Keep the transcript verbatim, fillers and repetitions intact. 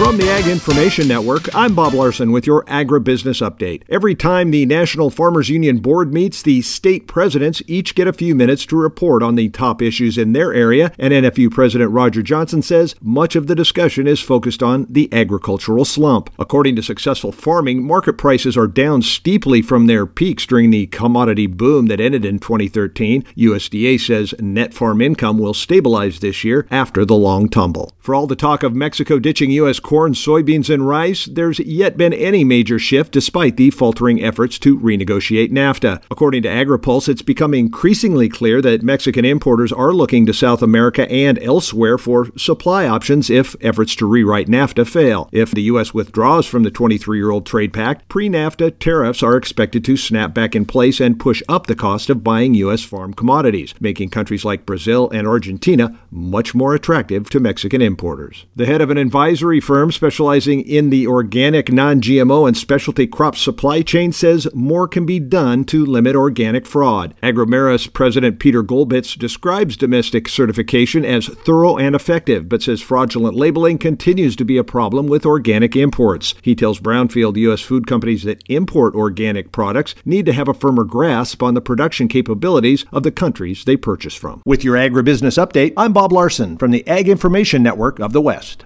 From the Ag Information Network, I'm Bob Larson with your Agribusiness Update. Every time the National Farmers Union Board meets, the state presidents each get a few minutes to report on the top issues in their area, and N F U President Roger Johnson says much of the discussion is focused on the agricultural slump. According to Successful Farming, market prices are down steeply from their peaks during the commodity boom that ended in twenty thirteen. U S D A says net farm income will stabilize this year after the long tumble. For all the talk of Mexico ditching U S corn, soybeans, and rice, there's yet been any major shift despite the faltering efforts to renegotiate NAFTA. According to AgriPulse, it's become increasingly clear that Mexican importers are looking to South America and elsewhere for supply options if efforts to rewrite NAFTA fail. If the U S withdraws from the twenty-three-year-old trade pact, pre-NAFTA tariffs are expected to snap back in place and push up the cost of buying U S farm commodities, making countries like Brazil and Argentina much more attractive to Mexican importers. The head of an advisory firm specializing in the organic, non-G M O, and specialty crop supply chain says more can be done to limit organic fraud. Agromeris President Peter Golbitz describes domestic certification as thorough and effective, but says fraudulent labeling continues to be a problem with organic imports. He tells Brownfield U S food companies that import organic products need to have a firmer grasp on the production capabilities of the countries they purchase from. With your Agribusiness Update, I'm Bob Larson from the Ag Information Network of the West.